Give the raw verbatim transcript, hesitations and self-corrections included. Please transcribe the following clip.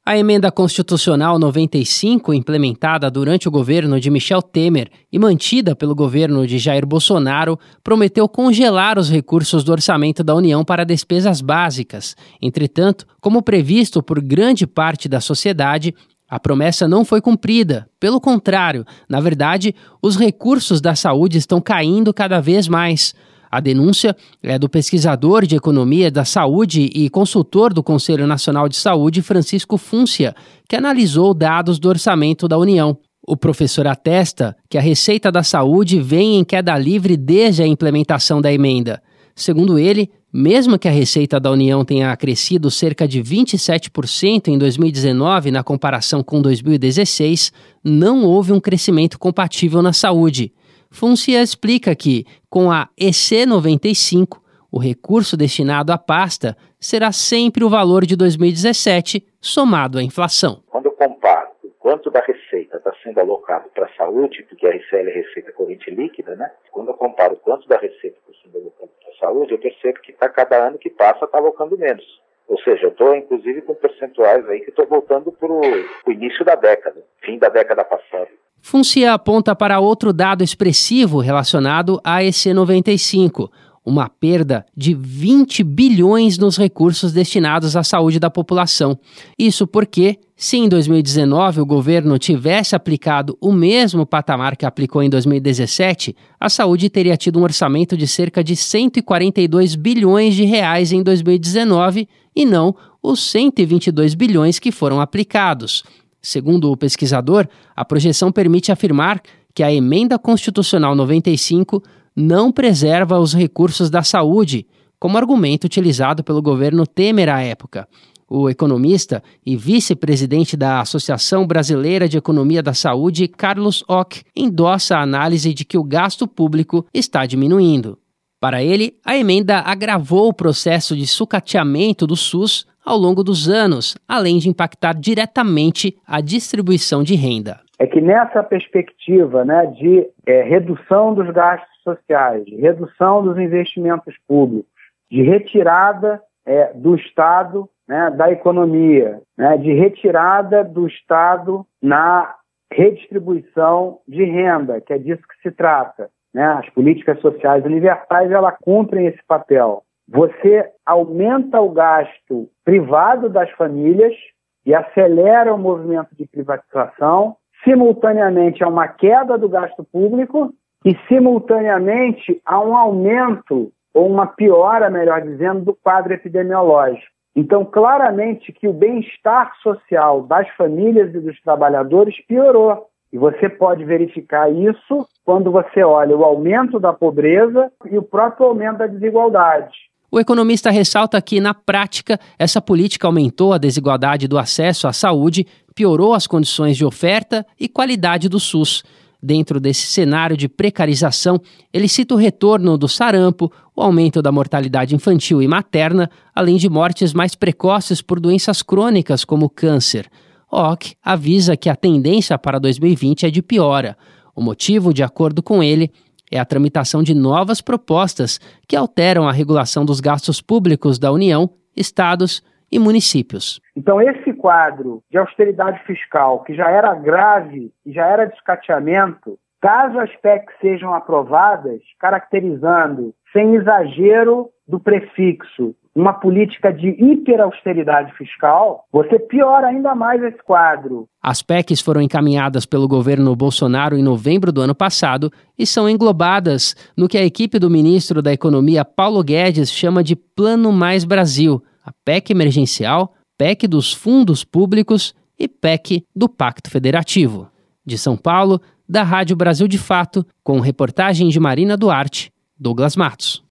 A emenda constitucional noventa e cinco, implementada durante o governo de Michel Temer e mantida pelo governo de Jair Bolsonaro, prometeu congelar os recursos do orçamento da União para despesas básicas. Entretanto, como previsto por grande parte da sociedade, a promessa não foi cumprida. Pelo contrário, na verdade, os recursos da saúde estão caindo cada vez mais. A denúncia é do pesquisador de economia da saúde e consultor do Conselho Nacional de Saúde, Francisco Funcia, que analisou dados do orçamento da União. O professor atesta que a receita da saúde vem em queda livre desde a implementação da emenda. Segundo ele, mesmo que a receita da União tenha crescido cerca de vinte e sete por cento em dois mil e dezenove na comparação com dois mil e dezesseis, não houve um crescimento compatível na saúde. Funcia explica que, com a E C noventa e cinco, o recurso destinado à pasta será sempre o valor de dois mil e dezessete, somado à inflação. Quando eu comparo o quanto da receita está sendo alocado para a saúde, porque a R C L é receita corrente líquida, né? Quando eu comparo o quanto da receita está sendo alocado para a saúde, eu percebo que tá, cada ano que passa está alocando menos. Ou seja, eu estou inclusive com percentuais aí que estou voltando para o início da década, fim da década passada. Funcia aponta para outro dado expressivo relacionado à E C noventa e cinco, uma perda de vinte bilhões nos recursos destinados à saúde da população. Isso porque, se em dois mil e dezenove o governo tivesse aplicado o mesmo patamar que aplicou em dois mil e dezessete, a saúde teria tido um orçamento de cerca de cento e quarenta e dois bilhões de reais em dois mil e dezenove e não os cento e vinte e dois bilhões que foram aplicados. Segundo o pesquisador, a projeção permite afirmar que a Emenda Constitucional noventa e cinco não preserva os recursos da saúde, como argumento utilizado pelo governo Temer à época. O economista e vice-presidente da Associação Brasileira de Economia da Saúde, Carlos Ock, endossa a análise de que o gasto público está diminuindo. Para ele, a emenda agravou o processo de sucateamento do SUS ao longo dos anos, além de impactar diretamente a distribuição de renda. É que nessa perspectiva, né, de é, redução dos gastos sociais, de redução dos investimentos públicos, de retirada é, do Estado, né, da economia, né, de retirada do Estado na redistribuição de renda, que é disso que se trata. Né? As políticas sociais universais, elas cumprem esse papel. Você aumenta o gasto privado das famílias e acelera o movimento de privatização, simultaneamente há uma queda do gasto público e, simultaneamente, há um aumento, ou uma piora, melhor dizendo, do quadro epidemiológico. Então, claramente que o bem-estar social das famílias e dos trabalhadores piorou. E você pode verificar isso quando você olha o aumento da pobreza e o próprio aumento da desigualdade. O economista ressalta que, na prática, essa política aumentou a desigualdade do acesso à saúde, piorou as condições de oferta e qualidade do SUS. Dentro desse cenário de precarização, ele cita o retorno do sarampo, o aumento da mortalidade infantil e materna, além de mortes mais precoces por doenças crônicas como câncer. Ock avisa que a tendência para dois mil e vinte é de piora. O motivo, de acordo com ele, é a tramitação de novas propostas que alteram a regulação dos gastos públicos da União, estados e municípios. Então, esse quadro de austeridade fiscal, que já era grave e já era de escateamento, caso as P E Cs sejam aprovadas, caracterizando, sem exagero do prefixo, uma política de hiperausteridade fiscal, você piora ainda mais esse quadro. As P E Cs foram encaminhadas pelo governo Bolsonaro em novembro do ano passado e são englobadas no que a equipe do ministro da Economia, Paulo Guedes, chama de Plano Mais Brasil, a P E C emergencial, P E C dos fundos públicos e P E C do Pacto Federativo. De São Paulo, da Rádio Brasil de Fato, com reportagem de Marina Duarte, Douglas Matos.